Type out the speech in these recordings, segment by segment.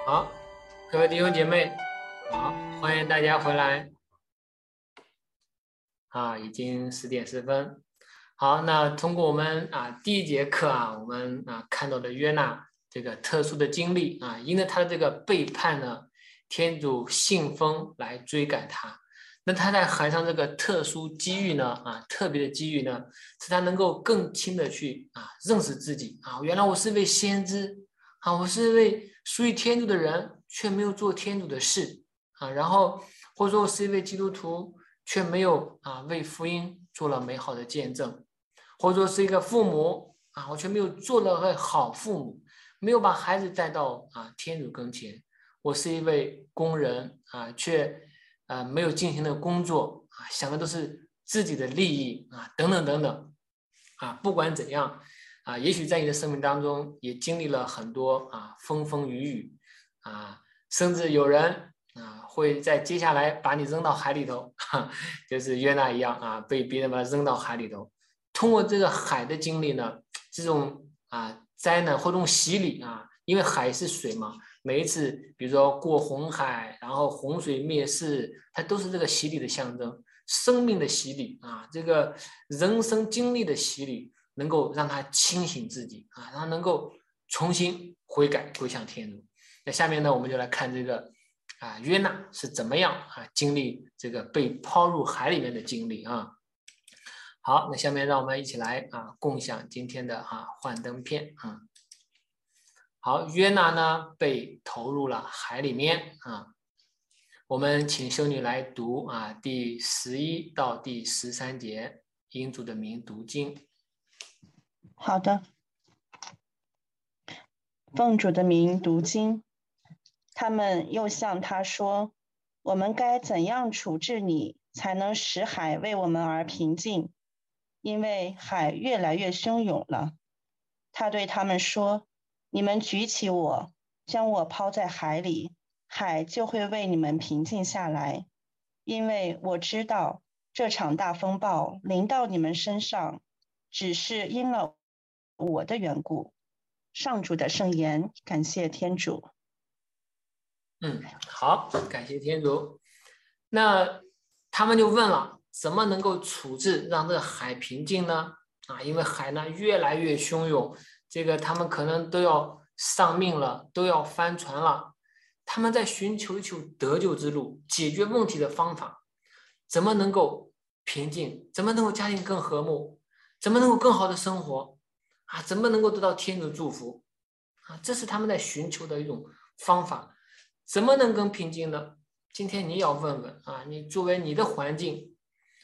好，各位弟兄姐妹，好，欢迎大家回来。已经10点10分。好，那通过我们第一节课我们看到的约拿这个特殊的经历因为他的这个背叛呢，天主信封来追赶他。那他在海上这个特殊机遇呢特别的机遇呢，使他能够更轻的去认识自己原来我是一位先知我是一位属于天主的人，却没有做天主的事然后或者说我是一位基督徒，却没有为福音做了美好的见证，或者说是一个父母我却没有做了个好父母，没有把孩子带到天主跟前。我是一位工人却没有尽心的工作想的都是自己的利益等等等等不管怎样也许在你的生命当中也经历了很多风风雨雨甚至有人会在接下来把你扔到海里头就是约拿一样被别人把他扔到海里头。通过这个海的经历呢，这种灾难或这种洗礼因为海是水嘛，每一次比如说过红海，然后洪水灭世，它都是这个洗礼的象征，生命的洗礼这个人生经历的洗礼，能够让他清醒自己让他能够重新悔改归向天主。那下面呢，我们就来看这个约拿是怎么样经历这个被抛入海里面的经历好，那下面让我们一起来共享今天的幻灯片好，约拿呢被投入了海里面我们请修女来读第11到第13节，因主的名读经。 好的，奉主的名读经。他们又向他说：“我们该怎样处置你，才能使海为我们而平静？因为海越来越汹涌了。”他对他们说：“你们举起我，将我抛在海里，海就会为你们平静下来。因为我知道这场大风暴临到你们身上，只是因了我的缘故。”上主的圣言，感谢天主。 好，感谢天主。那他们就问了，怎么能够处置让这个海平静呢？因为海呢越来越汹涌，这个他们可能都要丧命了，都要翻船了。他们在寻求一求得救之路，解决问题的方法，怎么能够平静？怎么能够家庭更和睦？怎么能够更好的生活？怎么能够得到天主祝福？这是他们在寻求的一种方法。怎么能更平静呢？今天你要问问你作为你的环境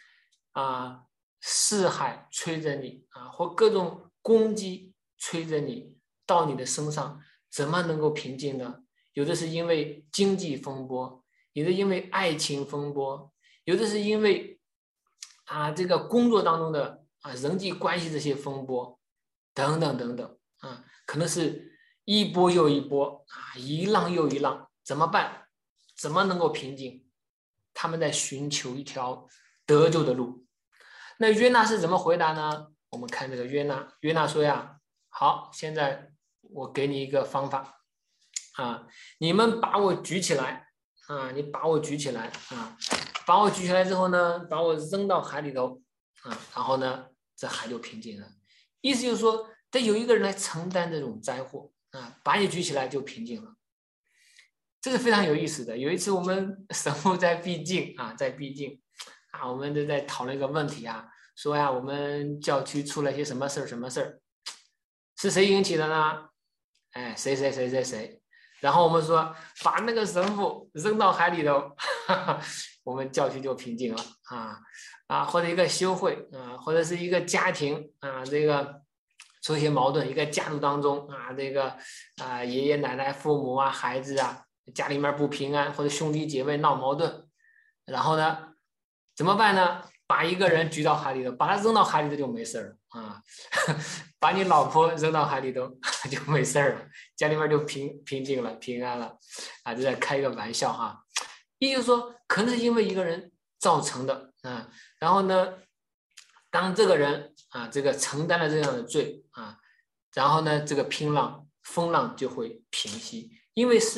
四海吹着你或各种攻击吹着你到你的身上，怎么能够平静呢？有的是因为经济风波，有的因为爱情风波，有的是因为这个工作当中的人际关系这些风波等等等等可能是一波又一波一浪又一浪，怎么办？怎么能够平静？他们在寻求一条得救的路。那约拿是怎么回答呢？我们看这个约拿说呀，好，现在我给你一个方法你们把我举起来你把我举起来把我举起来之后呢，把我扔到海里头然后呢，这海就平静了。意思就是说，得有一个人来承担这种灾祸把你举起来就平静了。这是非常有意思的。有一次我们神父在闭境我们都在讨论一个问题说我们教区出了些什么事儿，是谁引起的呢？谁，然后我们说把那个神父扔到海里头我们教区就平静了或者一个修会或者是一个家庭这个出现矛盾，一个家族当中这个爷爷奶奶父母孩子家里面不平安，或者兄弟姐妹闹矛盾，然后呢怎么办呢？把一个人举到海里头，把他扔到海里头就没事了把你老婆扔到海里头就没事了，家里面就平静了，平安了就在开一个玩笑也就是说，可能是因为一个人造成的然后呢，当这个人这个承担了这样的罪然后呢，这个风浪就会平息，因为是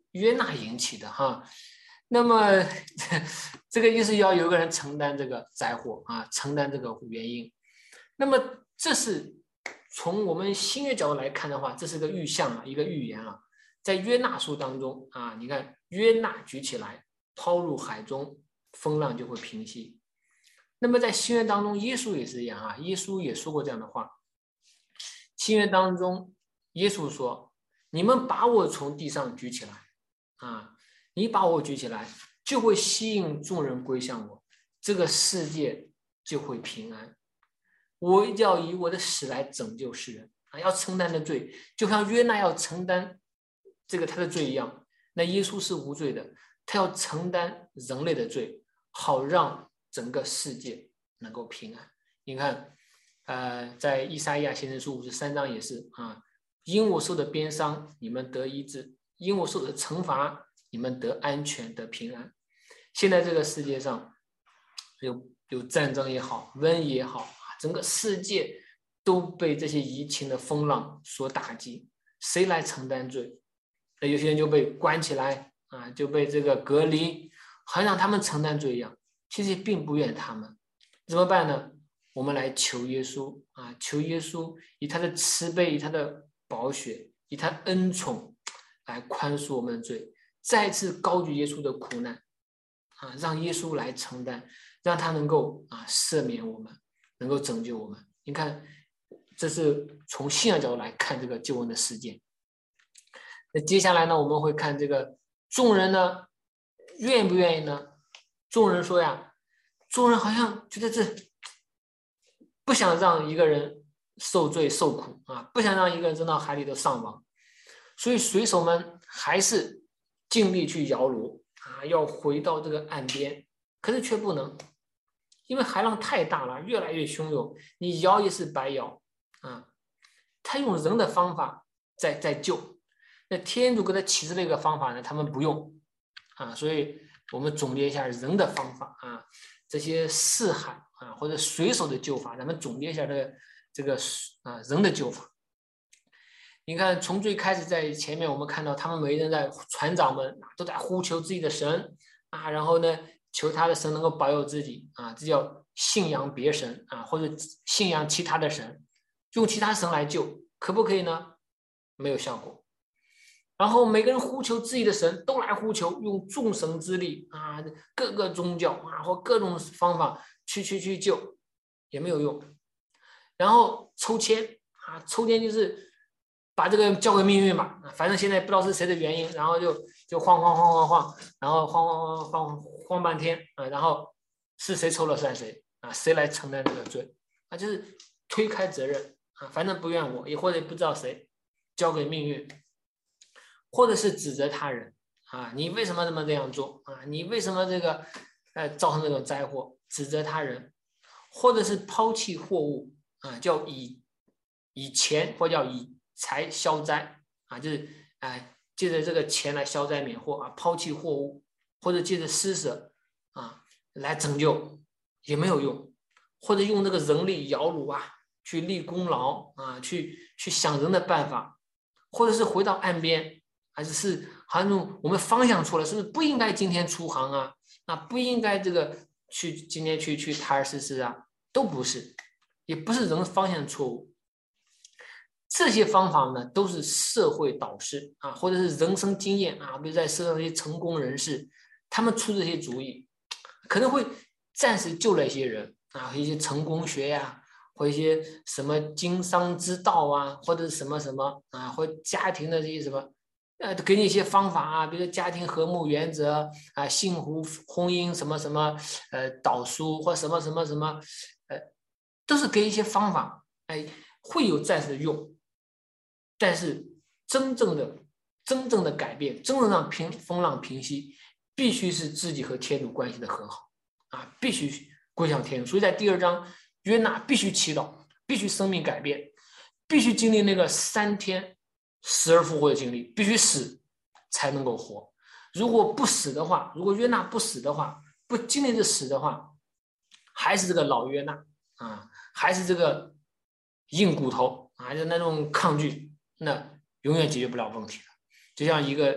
约纳引起的哈。那么这个意思要有个人承担这个灾祸啊，承担这个原因。那么这是从我们新约角度来看的话，这是个预象啊，一个预言啊。在约纳书当中啊，你看约纳举起来抛入海中，风浪就会平息。那么在新约当中，耶稣也是一样啊，耶稣也说过这样的话。新约当中，耶稣说：“你们把我从地上举起来啊，你把我举起来，就会吸引众人归向我，这个世界就会平安。我要以我的死来拯救世人啊，要承担的罪，就像约纳要承担这个他的罪一样。那耶稣是无罪的，他要承担人类的罪，好让整个世界能够平安。你看。”在以赛亚先知书53章也是啊，因我受的鞭伤，你们得医治；因我受的惩罚，你们得安全、得平安。现在这个世界上有战争也好，瘟疫也好，整个世界都被这些疫情的风浪所打击。谁来承担罪？那有些人就被关起来啊，就被这个隔离，好像让他们承担罪一样。其实并不愿他们，怎么办呢？我们来求耶稣啊，求耶稣以他的慈悲，以他的宝血，以他恩宠来宽恕我们的罪，再次高举耶稣的苦难啊，让耶稣来承担，让他能够赦免我们，能够拯救我们。你看，这是从信仰角度来看这个救恩的事件。那接下来呢，我们会看这个众人呢愿不愿意呢？众人说呀，众人好像觉得这不想让一个人受罪受苦啊，不想让一个人扔到海里头丧亡，所以水手们还是尽力去摇橹啊，要回到这个岸边，可是却不能，因为海浪太大了，越来越汹涌，你摇也是白摇啊。他用人的方法在救，那天主给他启示了一个方法呢，他们不用啊，所以我们总结一下人的方法啊，这些四海啊或者水手的救法，咱们总结一下这个人的救法。你看，从最开始在前面我们看到，他们每个人在船长们都在呼求自己的神啊，然后呢求他的神能够保佑自己啊，这叫信仰别神啊，或者信仰其他的神，用其他神来救，可不可以呢？没有效果。然后每个人呼求自己的神，都来呼求，用众神之力啊，各个宗教啊或各种方法去救，也没有用。然后抽签啊，抽签就是把这个交给命运吧，反正现在不知道是谁的原因，然后就晃，然后晃半天啊，然后是谁抽了算谁啊，谁来承担这个罪啊，就是推开责任啊，反正不怨我，也或者不知道谁，交给命运。或者是指责他人啊，你为什么这样做啊？你为什么这个造成这种灾祸？指责他人，或者是抛弃货物啊，叫以钱或叫以财消灾啊，就是借着这个钱来消灾免祸啊，抛弃货物，或者借着施舍啊来拯救也没有用，或者用这个人力摇橹啊去立功劳啊，去想人的办法，或者是回到岸边。还是好像我们方向错了，是不是不应该今天出航啊？不应该这个今天去塔尔斯斯啊，都不是，也不是人方向错误。这些方法呢，都是社会导师啊，或者是人生经验啊，比如在社会上一些成功人士，他们出这些主意，可能会暂时救了一些人啊，一些成功学呀，或一些什么经商之道啊，或者是什么啊，或家庭的这些什么。给你一些方法啊，比如说家庭和睦原则啊，幸福婚姻什么导书或什么，都是给一些方法，会有暂时的用，但是真正的改变，真正让风浪平息，必须是自己和天主关系的和好啊，必须归向天主。所以在第2章，约纳必须祈祷，必须生命改变，必须经历那个3天。死而复活的经历，必须死才能够活。如果不死的话，如果约纳不死的话，不经历这死的话，还是这个老约纳啊，还是这个硬骨头啊，就那种抗拒，那永远解决不了问题的。就像一个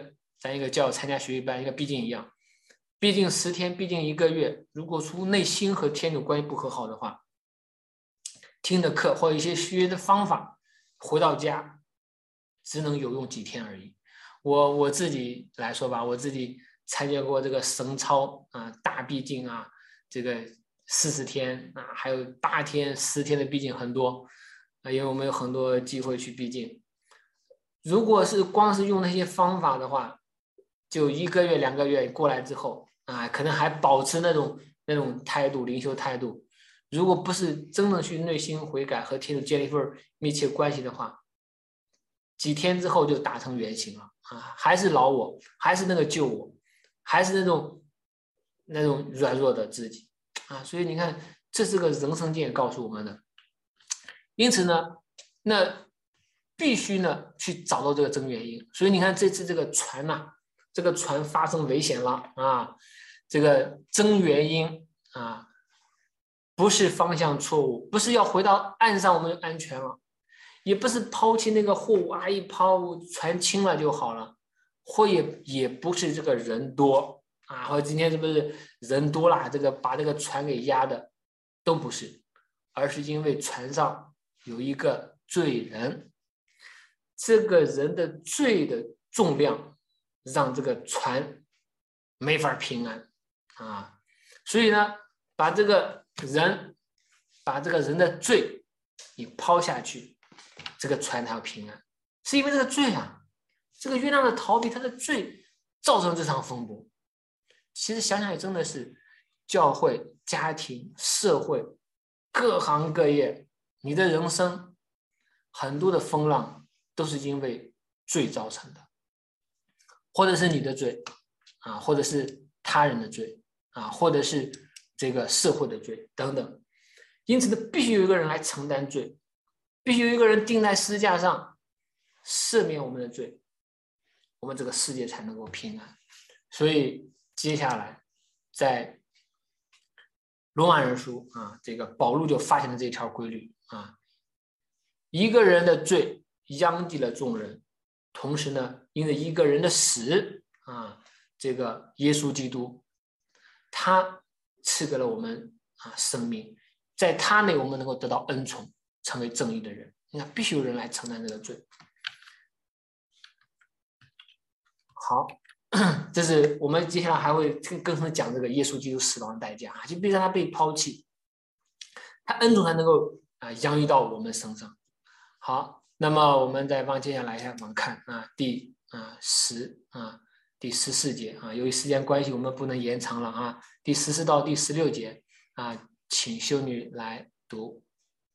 咱一个教友参加学习班，一个毕竟一样，毕竟10天，毕竟1个月，如果说内心和天主关系不和好的话，听的课或一些学的方法，回到家只能有用几天而已。我自己来说吧，我自己参加过这个神操啊、大毕竟啊，这个40天啊，还有8天、10天的毕竟很多啊，因为我们有很多机会去毕竟。如果是光是用那些方法的话，就1个月、2个月过来之后啊，可能还保持那种态度，灵修态度。如果不是真的去内心悔改和天主建立一份密切关系的话，几天之后就打成原形了啊，还是老我，还是那个旧我，还是那种软弱的自己啊。所以你看，这是个人生经验告诉我们的。因此呢，那必须呢去找到这个真原因。所以你看这次这个船呐、这个船发生危险了啊，这个真原因啊，不是方向错误，不是要回到岸上我们就安全了，也不是抛弃那个货物啊，一抛船轻了就好了，或也不是这个人多啊，或者今天是不是人多了，这个把这个船给压的，都不是，而是因为船上有一个罪人，这个人的罪的重量让这个船没法平安啊，所以呢，把这个人的罪你抛下去，这个船才要平安，是因为这个罪啊，这个约纳的逃避，他的罪造成这场风波。其实想想也真的是，教会、家庭、社会，各行各业，你的人生很多的风浪都是因为罪造成的，或者是你的罪啊，或者是他人的罪啊，或者是这个社会的罪等等。因此呢，必须有一个人来承担罪，必须有一个人钉在十字架上赦免我们的罪，我们这个世界才能够平安。所以接下来在罗马人书啊，这个保禄就发现了这条规律啊，一个人的罪殃及了众人，同时呢，因为一个人的死啊，这个耶稣基督他赐给了我们啊生命，在他内我们能够得到恩宠，成为正义的人。你看，必须有人来承担这个罪。好，这是我们接下来还会更深讲这个耶稣基督死亡的代价，就必须让他被抛弃，他恩宠才能够洋溢到我们身上。好，那么我们再往接下来往看啊，第14节啊，由于时间关系，我们不能延长了啊。第14到第16节啊，请修女来读。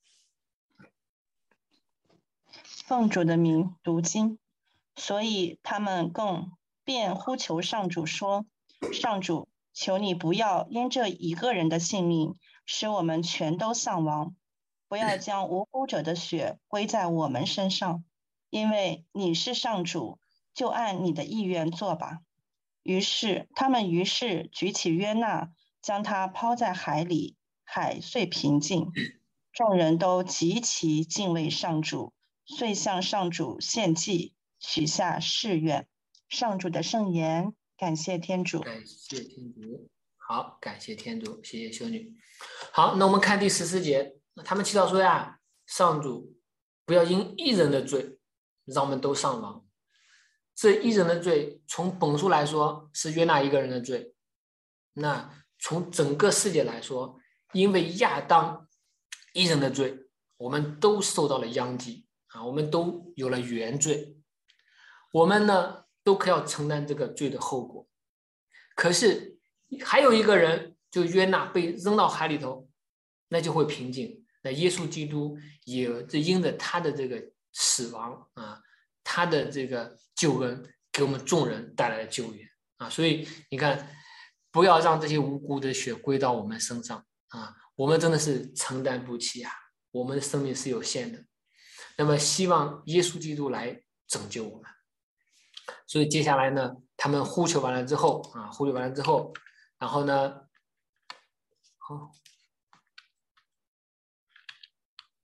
奉主的名读经，所以他们便呼求上主说：“上主，求你不要因这一个人的性命，使我们全都丧亡。不要将无辜者的血归在我们身上，因为你是上主，就按你的意愿做吧。”他们举起约纳，将他抛在海里，海遂平静。众人都极其敬畏上主，遂向上主献祭，许下誓愿。上主的圣言，感谢天主。 感谢天主。好，感谢天主，谢谢修女。好，那我们看第14节，他们祈祷说呀，上主不要因一人的罪让我们都丧亡。这一人的罪从本书来说是约纳一个人的罪，那从整个世界来说，因为亚当一人的罪，我们都受到了殃及啊，我们都有了原罪，我们呢都可要承担这个罪的后果。可是还有一个人，就约纳被扔到海里头，那就会平静。那耶稣基督也因着他的这个死亡啊，他的这个救恩给我们众人带来了救援啊，所以你看，不要让这些无辜的血归到我们身上啊，我们真的是承担不起啊，我们的生命是有限的。那么希望耶稣基督来拯救我们。所以接下来呢，他们呼求完了之后，然后呢，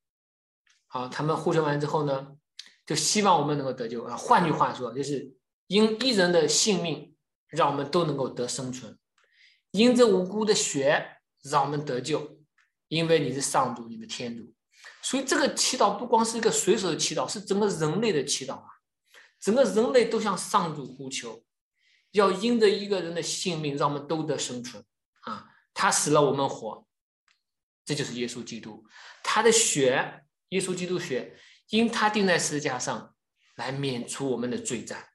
好，他们呼求完之后呢，就希望我们能够得救啊。换句话说，就是因一人的性命，让我们都能够得生存；因这无辜的血，让我们得救。因为你是上主，你的天主。所以这个祈祷不光是一个水手的祈祷，是整个人类的祈祷啊！整个人类都向上主呼求，要因着一个人的性命，让我们都得生存啊！他死了，我们活，这就是耶稣基督。他的血，耶稣基督血，因他钉在十字架上，来免除我们的罪债。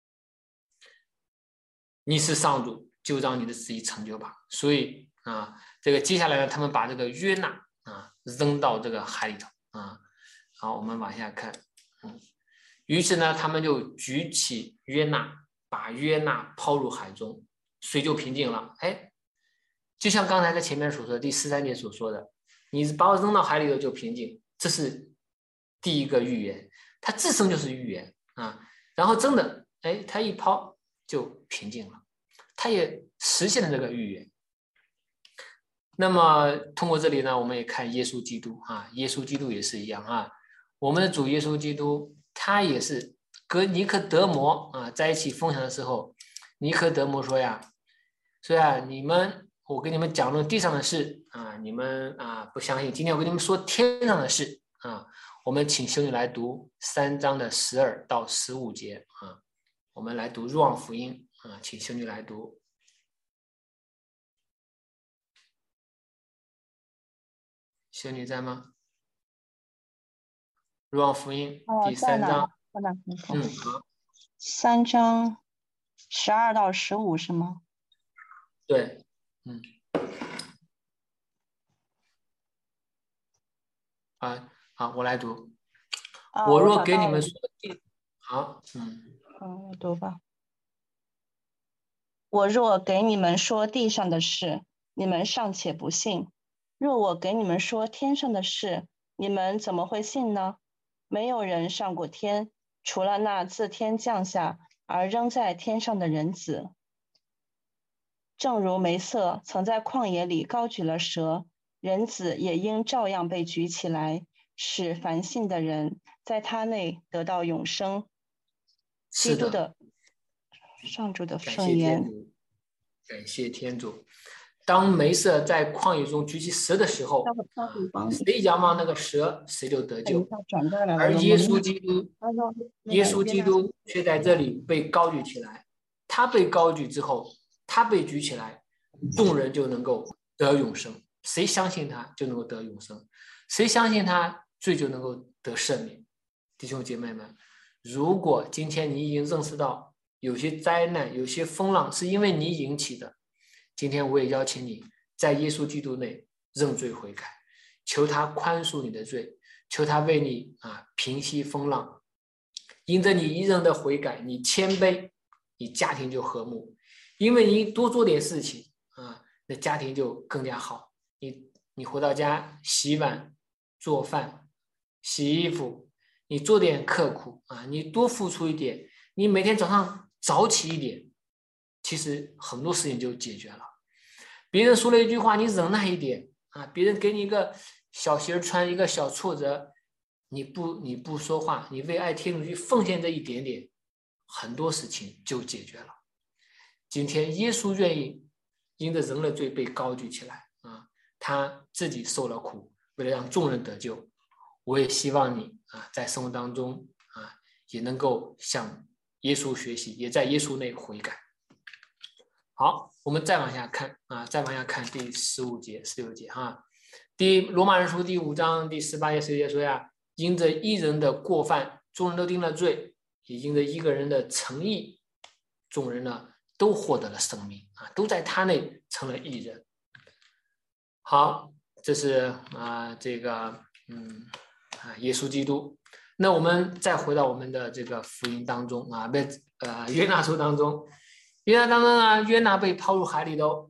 你是上主，就让你的旨意成就吧。所以这个接下来呢，他们把这个约纳扔到这个海里头啊。好，我们往下看，于是呢，他们就举起约纳，把约纳抛入海中，水就平静了。哎，就像刚才在前面所说的第13节所说的，你把我扔到海里头就平静，这是第一个预言，它自身就是预言啊。然后真的，哎，他一抛就平静了，他也实现了这个预言。那么通过这里呢，我们也看耶稣基督啊，耶稣基督也是一样啊。我们的主耶稣基督，他也是跟尼科德摩在一起分享的时候，尼科德摩说呀，我跟你们讲论地上的事啊，你们不相信。今天我跟你们说天上的事啊。我们请修女来读3章的12到15节啊。我们来读若望福音啊，请修女来读。修女在吗？若望福音第3章。好。 3章12到15是吗？ 对，好，我来读。我若给你们说好， 我读吧。我若给你们说地上的事，你们尚且不信；若我给你们说天上的事，你们怎么会信呢？没有人上过天，除了那自天降下而仍在天上的人子。正如梅瑟曾在旷野里高举了蛇，人子也应照样被举起来，使凡信的人在他内得到永生。基督的上主的圣言。 感谢天主。当梅瑟在旷野中举起蛇的时候，谁仰望那个蛇，谁就得救。而耶稣基督却在这里被高举起来。他被高举之后，他被举起来，众人就能够得永生。谁相信他，就能够得永生；谁相信他，罪就能够得赦免。弟兄姐妹们，如果今天你已经认识到有些灾难、有些风浪是因为你引起的，今天我也邀请你在耶稣基督内认罪悔改，求他宽恕你的罪，求他为你平息风浪。因着你一人的悔改，你谦卑，你家庭就和睦。因为你多做点事情那家庭就更加好。你回到家洗碗、做饭、洗衣服，你做点刻苦你多付出一点，你每天早上早起一点，其实很多事情就解决了。别人说了一句话，你忍耐一点别人给你一个小鞋穿，一个小挫折，你不说话，你为爱天主去奉献这一点点，很多事情就解决了。今天耶稣愿意因着人的罪被高举起来他自己受了苦，为了让众人得救。我也希望你在生活当中也能够向耶稣学习，也在耶稣内悔改。好，我们再往下看第15节、16节罗马人书第5章第18节、19节说呀，因着一人的过犯，众人都定了罪；也因着一个人的诚意，众人呢都获得了生命都在他内成了义人。好，这是这个耶稣基督。那我们再回到我们的这个福音当中约拿书当中，约拿被抛入海里头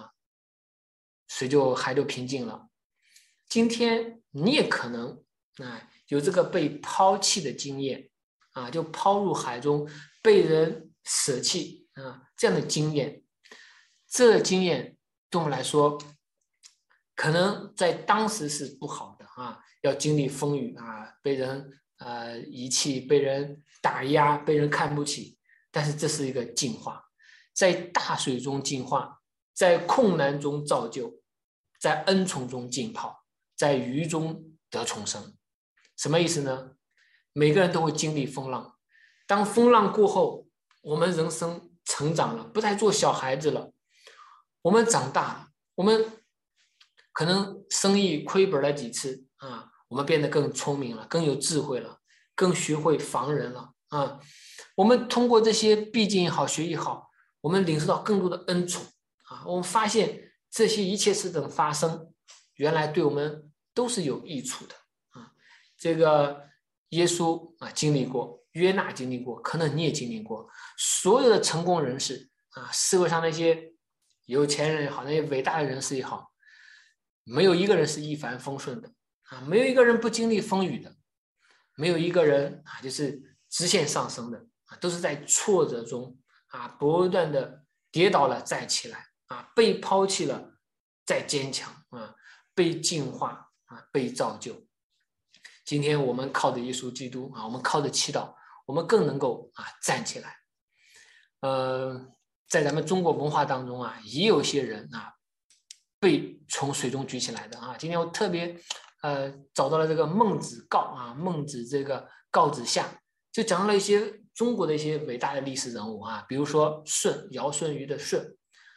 海就平静了。今天你也可能有这个被抛弃的经验就抛入海中，被人舍弃这样的经验。这个经验对我们来说，可能在当时是不好的要经历风雨被人遗弃，被人打压，被人看不起。 但是这是一个进化，在大水中进化，在困难中造就，在恩宠中浸泡，在鱼中得重生。什么意思呢？每个人都会经历风浪，当风浪过后，我们人生成长了，不再做小孩子了，我们长大了，我们可能生意亏本了几次啊，我们变得更聪明了，更有智慧了，更学会防人了啊。我们通过这些毕竟也好，学也好，我们领受到更多的恩宠啊。我们发现这些一切事等发生，原来对我们都是有益处的啊。这个耶稣啊经历过，约纳经历过，可能你也经历过。所有的成功人士啊，社会上那些有钱人也好，那些伟大的人士也好，没有一个人是一帆风顺的啊，没有一个人不经历风雨的，没有一个人啊就是直线上升的啊，都是在挫折中啊不断的跌倒了再起来啊，被抛弃了再坚强啊，被净化啊，被造就。今天我们靠着耶稣基督啊，我们靠着祈祷，我们更能够啊站起来。在咱们中国文化当中啊，也有些人啊被从水中举起来的啊。今天我特别找到了这个孟子告啊，孟子这个告子下，就讲了一些中国的一些伟大的历史人物啊，比如说舜，尧舜禹的舜，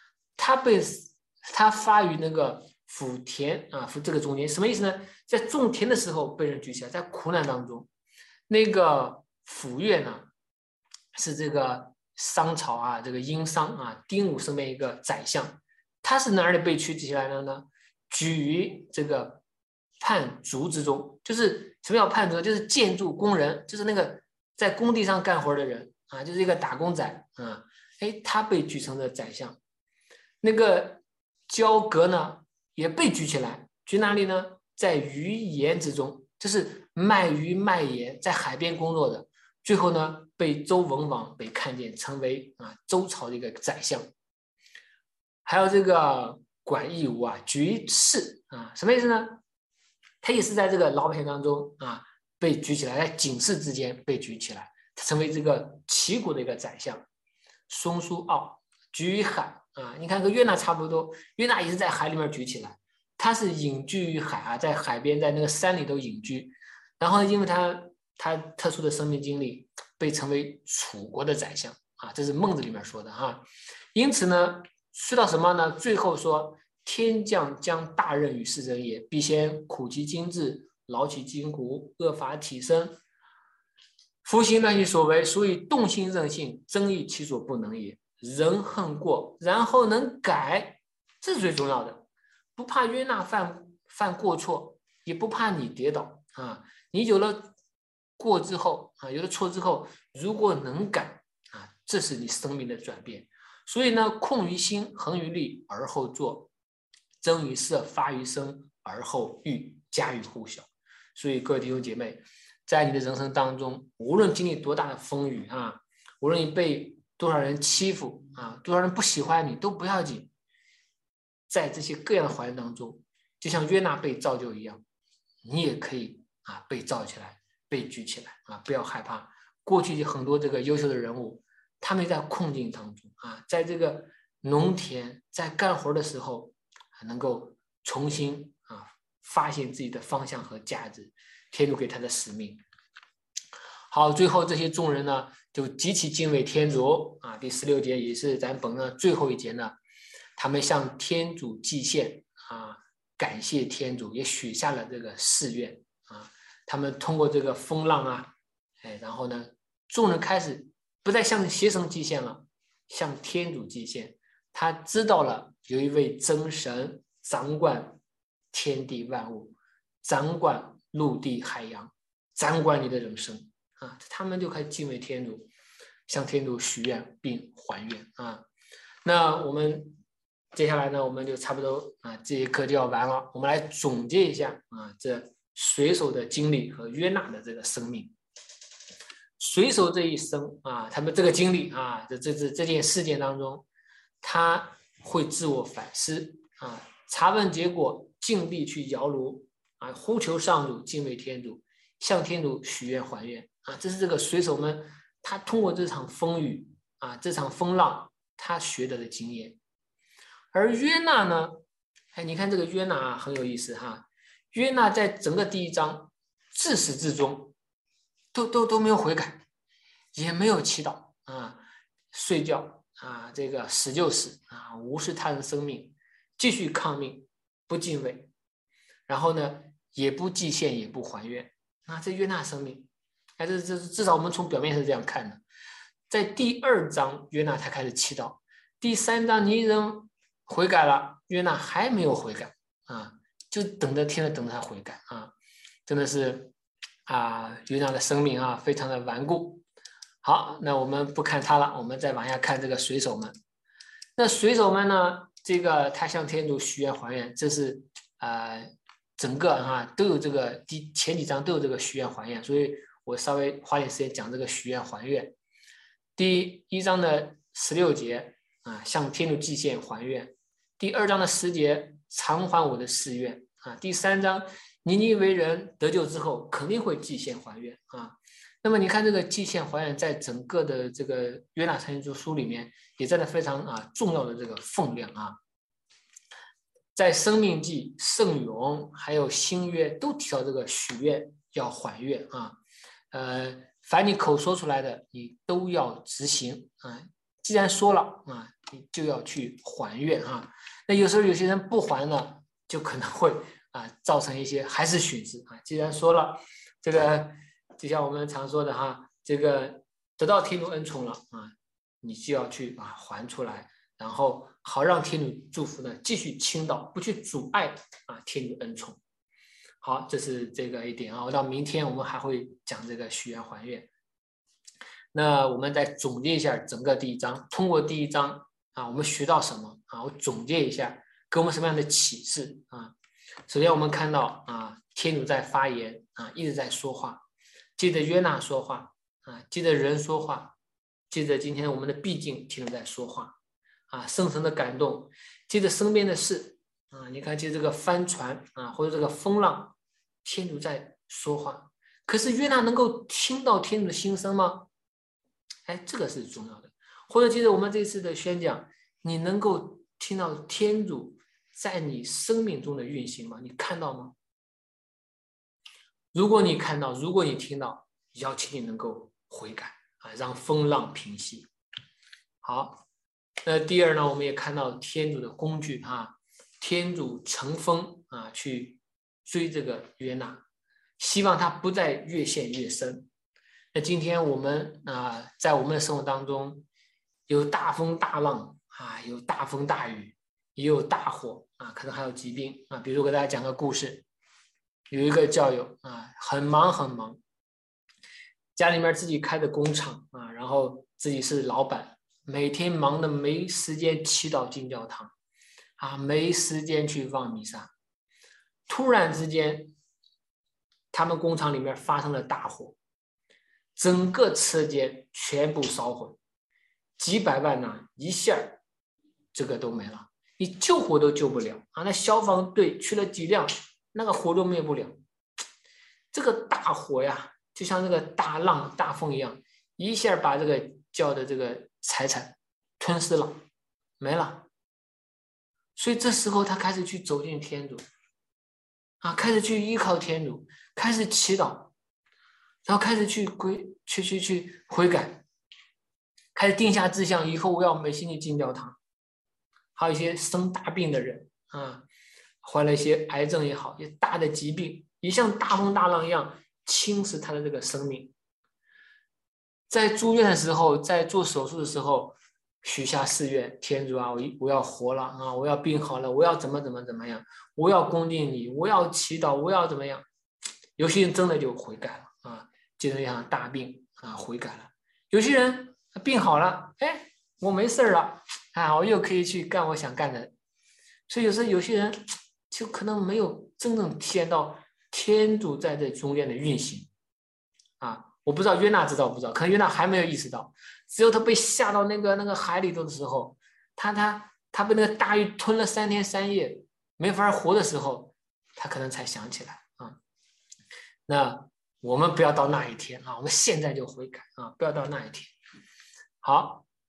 他发于那个府田啊，这个中间什么意思呢？在种田的时候被人举起来，在苦难当中，那个府岳呢是这个商朝啊，这个殷商啊，丁武身边一个宰相，他是哪里被举起来了呢？举于这个泮竹之中，就是什么叫泮竹？就是建筑工人，就是那个在工地上干活的人啊，就是一个打工仔啊。他被举成了宰相。那个焦革呢，也被举起来，举哪里呢？在鱼盐之中，就是卖鱼卖盐，在海边工作的。最后呢，被周文王被看见，成为啊周朝的一个宰相。还有这个管夷吾啊，举于市啊，什么意思呢？他也是在这个老百姓当中啊被举起来，在警示之间被举起来，成为这个齐国的一个宰相。松叔敖举于海啊，你看跟约纳差不多，约纳也是在海里面举起来，他是隐居于海啊，在海边，在那个山里头隐居。然后因为他特殊的生命经历，被称为楚国的宰相啊，这是孟子里面说的哈。因此呢，说到什么呢？最后说，天将将大任于斯人也，必先苦其心志，劳其筋骨，饿乏体身，夫心乱其所为，所以动心任性，争议其所不能也。人恨过，然后能改，这是最重要的。不怕约纳犯过错，也不怕你跌倒啊。你有了过之后啊，有了错之后，如果能改啊，这是你生命的转变。所以呢，控于心，恒于力，而后作；争于色，发于声，而后喻，加于乎小。所以各位弟兄姐妹，在你的人生当中，无论经历多大的风雨啊，无论你被多少人欺负啊，多少人不喜欢你，都不要紧。在这些各样的环境当中，就像约纳被造就一样，你也可以啊被造起来，被举起来啊，不要害怕。过去很多这个优秀的人物，他们在困境当中啊，在这个农田在干活的时候，能够重新啊发现自己的方向和价值，天主给他的使命。好，最后这些众人呢，就极其敬畏天主啊。第16节也是咱本的最后一节呢，他们向天主祭献啊，感谢天主，也许下了这个誓愿啊。他们通过这个风浪啊，然后呢，众人开始不再向邪神祭献了，向天主祭献。他知道了有一位真神掌管天地万物，掌管陆地海洋，掌管你的人生啊。他们就开始敬畏天主，向天主许愿并还愿啊。那我们接下来呢，我们就差不多啊，这一课就要完了。我们来总结一下啊，这水手的经历和约纳的这个生命。水手这一生啊，他们这个经历啊，这件事件当中，他会自我反思啊，查问结果，尽力去摇橹啊，呼求上主，敬畏天主，向天主许愿还愿啊。这是这个水手们他通过这场风雨这场风浪他学得的经验。而约纳呢，你看这个约纳很有意思哈。约纳在整个第1章自始至终都没有悔改，也没有祈祷睡觉这个死就死无视他人生命，继续抗命，不敬畏，然后呢也不祭献，也不还愿这约纳生命，这至少我们从表面是这样看的。在第2章约纳才开始祈祷，第3章尼尼人悔改了，约纳还没有悔改就等着天等着他悔改真的是约纳的生命非常的顽固。好，那我们不看他了，我们再往下看这个水手们。那水手们呢，这个他向天主许愿还愿，这是整个都有这个前几章都有这个许愿还愿，所以我稍微花点时间讲这个许愿还愿。第1章的16节向天主祭献还愿，第2章的10节偿还我的誓愿第3章尼尼微人得救之后肯定会祭献还愿那么你看这个祭献还愿在整个的这个约纳参书书里面也占了非常重要的这个分量在生命记、圣咏还有新约都提到这个许愿要还愿凡你口说出来的你都要执行既然说了你就要去还愿那有时候有些人不还呢，就可能会造成一些还是损失既然说了，这个就像我们常说的这个得到天主恩宠了你就要去还出来，然后好让天主祝福呢继续倾倒，不去阻碍天主恩宠。好，这是这个一点到明天我们还会讲这个许愿还愿。那我们再总结一下整个第1章，通过第1章我们学到什么我总结一下，给我们什么样的启示首先我们看到天主在发言一直在说话，借着约纳说话借着人说话，借着今天我们的毕竟天主在说话圣神的感动，借着身边的事你看借着这个帆船或者这个风浪，天主在说话。可是约纳能够听到天主的心声吗？这个是重要的。或者借着我们这次的宣讲，你能够听到天主在你生命中的运行吗？你看到吗？如果你看到，如果你听到，邀请你能够悔改让风浪平息。好，那第二呢，我们也看到天主的工具天主乘风去追这个约纳，希望他不再越陷越深。那今天我们在我们的生活当中，有大风大浪有大风大雨，也有大火可能还有疾病比如给大家讲个故事，有一个教友很忙，家里面自己开的工厂然后自己是老板，每天忙得没时间祈祷进教堂没时间去望弥撒。突然之间，他们工厂里面发生了大火，整个车间全部烧毁，几百万一下这个都没了，你救火都救不了那消防队去了几辆，那个火都灭不了。这个大火呀，就像这个大浪大风一样，一下把这个教的这个财产吞噬了，没了。所以这时候他开始去走进天主开始去依靠天主，开始祈祷，然后开始去悔改，开始定下志向，以后我要每星期进教堂。还有一些生大病的人患了一些癌症也好，一些大的疾病，也像大风大浪一样侵蚀他的这个生命。在住院的时候，在做手术的时候，许下誓愿，天主我要活了我要病好了，我要怎么样，我要恭敬你，我要祈祷，我要怎么样。有些人真的就悔改了接着一场大病悔改了。有些人病好了，我没事了我又可以去干我想干的。所以有时候有些人就可能没有真正体验到天主在这中间的运行我不知道约纳知道不知道，可能约纳还没有意识到，只有他被下到那个海里头的时候，他被那个大鱼吞了3天3夜没法活的时候，他可能才想起来那我们不要到那一天我们现在就悔改不要到那一天。好，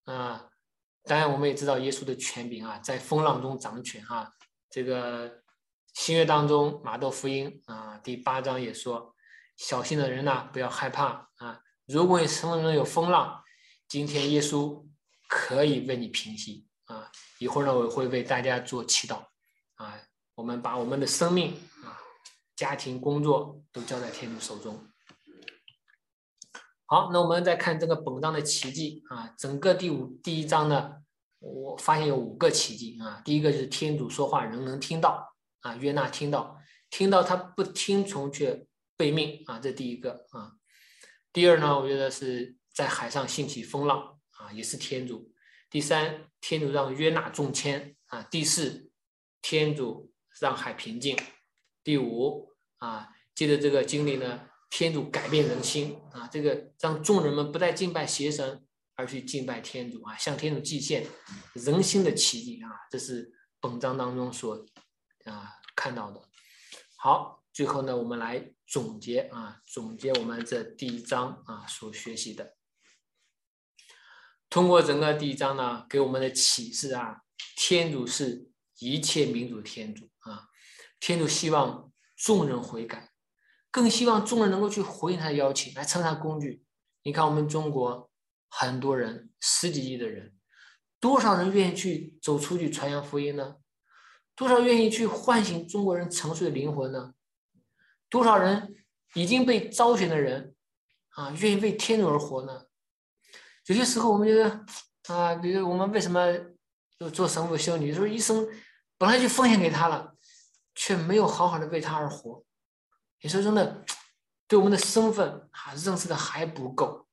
啊。当然，我们也知道耶稣的权柄啊，在风浪中掌权啊。这个新约当中，马窦福音啊第8章也说，小心的人呐，不要害怕啊。如果你生命中有风浪，今天耶稣可以为你平息啊。一会儿呢，我会为大家做祈祷啊。我们把我们的生命啊、家庭、工作都交在天主手中。好，那我们再看这个本章的奇迹啊。整个第1章呢，我发现有5个奇迹啊。第一个是天主说话人能听到啊，约纳听到他不听从却背命啊，这第一个啊。第二呢，我觉得是在海上兴起风浪啊，也是天主。第3，天主让约纳中签啊。第4，天主让海平静。第5啊，接着这个经历呢，天主改变人心啊，这个让众人们不再敬拜邪神，而去敬拜天主啊，向天主祭献人心的奇迹啊，这是本章当中所看到的。好，最后呢，我们来总结我们这第1章啊所学习的。通过整个第1章呢，给我们的启示啊，天主是一切民主天主啊，天主希望众人悔改，更希望众人能够去回应他的邀请，来成他工具。你看我们中国很多人，10几亿的人，多少人愿意去走出去传扬福音呢？多少愿意去唤醒中国人沉睡的灵魂呢？多少人已经被招选的人啊，愿意为天主而活呢？有些时候我们觉得啊，比如我们为什么就做神父修女，说一生本来就奉献给他了，却没有好好的为他而活。有时候真的对我们的身份认识的还不够。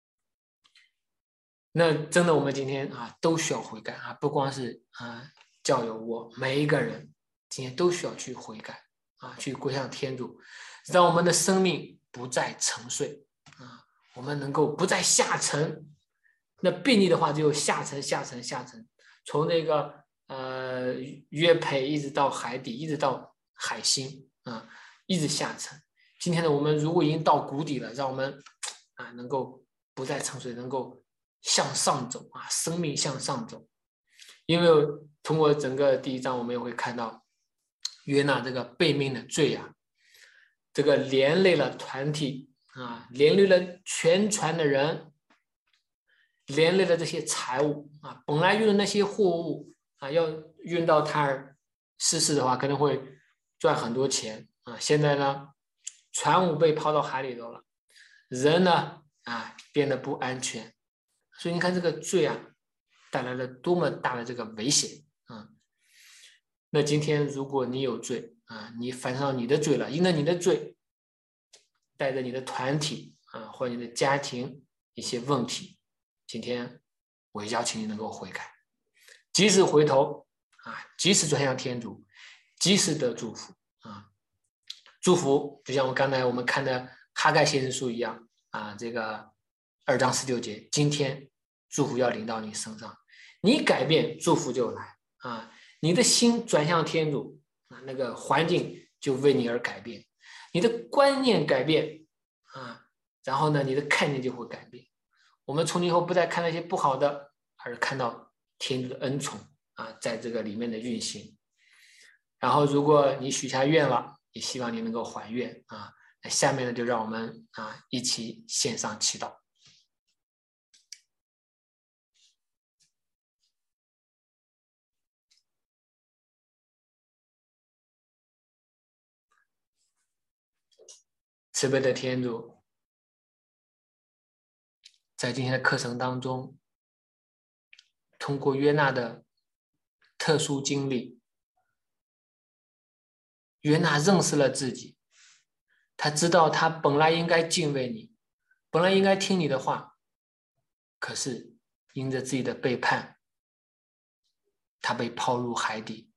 那真的我们今天都需要悔改啊，不光是教友我，每一个人今天都需要去悔改啊，去归向天主，让我们的生命不再沉睡啊，我们能够不再下沉。那悖逆的话就下沉，从那个约培一直到海底，一直到海心啊，一直下沉。今天呢，我们如果已经到谷底了，让我们能够不再沉睡，能够向上走啊，生命向上走。因为通过整个第1章，我们也会看到约纳这个背命的罪啊，这个连累了团体啊，连累了全船的人，连累了这些财物啊，本来运的那些货物啊，要运到塔尔失事的话，可能会赚很多钱啊。现在呢，船务被抛到海里头了，人呢变得不安全，所以你看这个罪啊，带来了多么大的这个危险啊！那今天如果你有罪啊，你犯上你的罪了，因着你的罪，带着你的团体啊或者你的家庭一些问题。今天我邀请你能够悔改，及时回头及时转向天主，及时得祝福啊！祝福就像刚才我们看的哈盖先知书一样这个2章19节，今天祝福要临到你身上，你改变，祝福就来你的心转向天主那个环境就为你而改变，你的观念改变然后呢，你的看见就会改变。我们从今以后不再看那些不好的，而看到天主的恩宠在这个里面的运行。然后如果你许下愿了，也希望你能够还愿那下面呢，就让我们一起献上祈祷。慈悲的天主，在今天的课程当中，通过约纳的特殊经历，约纳认识了自己，他知道他本来应该敬畏你，本来应该听你的话，可是因着自己的背叛，他被抛入海底。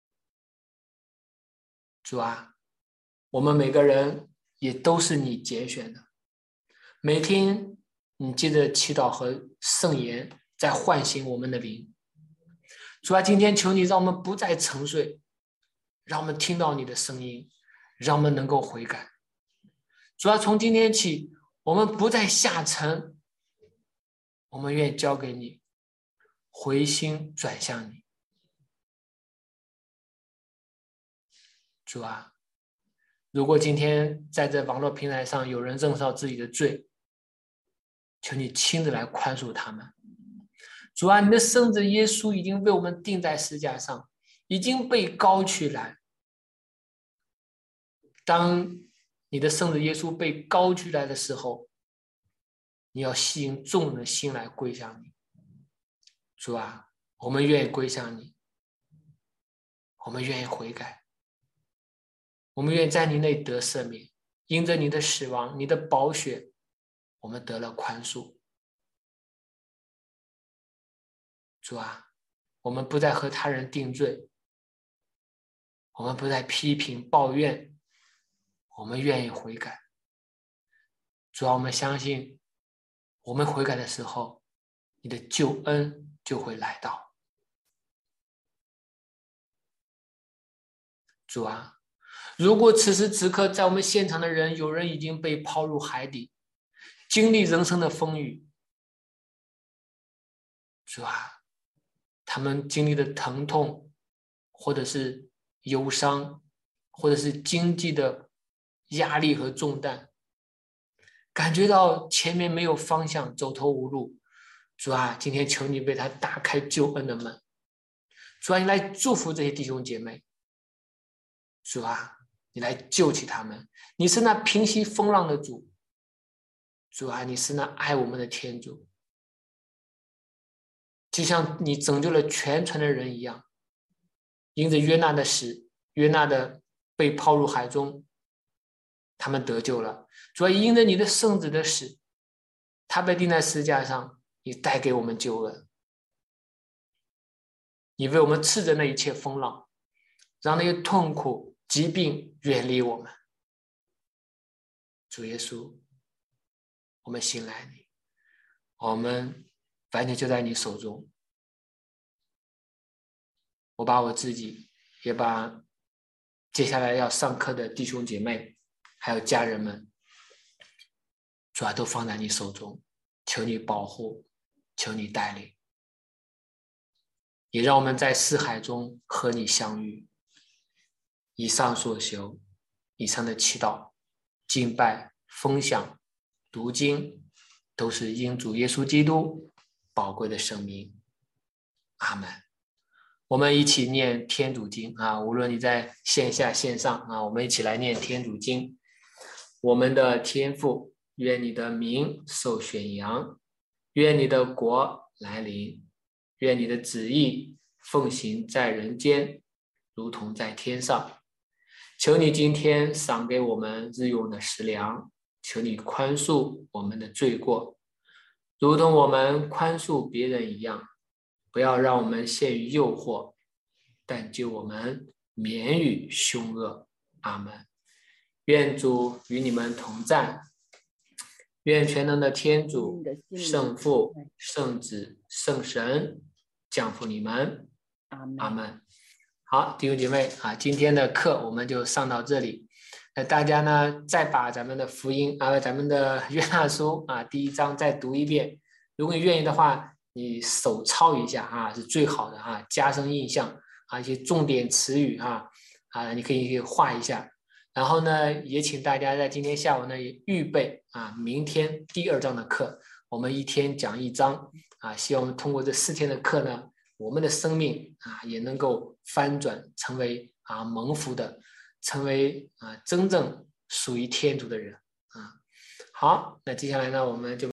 主啊，我们每个人也都是你拣选的，每天你借着祈祷和圣言在唤醒我们的灵。主啊，今天求你让我们不再沉睡，让我们听到你的声音，让我们能够悔改。主啊，从今天起我们不再下沉，我们愿意交给你， 回心转向你。主啊，如果今天在这网络平台上有人认识到自己的罪，求你亲自来宽恕他们。主啊，你的圣子耶稣已经为我们钉在十字架上，已经被高举来。当你的圣子耶稣被高举来的时候，你要吸引众人的心来归向你。主啊，我们愿意归向你，我们愿意悔改，我们愿意在你内得赦免，因着你的死亡，你的宝血，我们得了宽恕。主啊，我们不再和他人定罪，我们不再批评抱怨，我们愿意悔改。主啊，我们相信我们悔改的时候，你的救恩就会来到。主啊，如果此时此刻在我们现场的人，有人已经被抛入海底，经历人生的风雨，主啊，他们经历的疼痛，或者是忧伤，或者是经济的压力和重担，感觉到前面没有方向，走投无路。主啊，今天求你为他打开救恩的门。主啊，你来祝福这些弟兄姐妹。主啊，你来救起他们。你是那平息风浪的主。主啊，你是那爱我们的天主。就像你拯救了全船的人一样，因着约纳的死，约纳的被抛入海中，他们得救了。主啊，因着你的圣子的死，他被钉在十字架上，你带给我们救恩。你为我们斥责那一切风浪，让那些痛苦疾病远离我们。主耶稣，我们信赖你，我们完全就在你手中。我把我自己，也把接下来要上课的弟兄姐妹还有家人们，主要都放在你手中，求你保护，求你带领，也让我们在四海中和你相遇。以上所求，以上的祈祷、敬拜、分享、读经，都是因主耶稣基督宝贵的生命。阿们。我们一起念天主经啊！无论你在线下线上啊，我们一起来念天主经。我们的天父，愿你的名受宣扬，愿你的国来临，愿你的旨意奉行在人间，如同在天上。求你今天赏给我们日用的食粮，求你宽恕我们的罪过，如同我们宽恕别人一样。不要让我们陷于诱惑，但救我们免于凶恶。阿们。愿主与你们同在，愿全能的天主、圣父、圣子、圣神降福你们。阿们。好，弟兄姐妹啊，今天的课我们就上到这里。大家呢，再把咱们的福音咱们的约翰书第1章再读一遍。如果你愿意的话，你手抄一下是最好的加深印象一些重点词语你可以画一下。然后呢，也请大家在今天下午呢也预备明天第2章的课，我们一天讲1章希望我们通过这4天的课呢，我们的生命也能够翻转，成为蒙福的，成为真正属于天主的人好，那接下来呢，我们就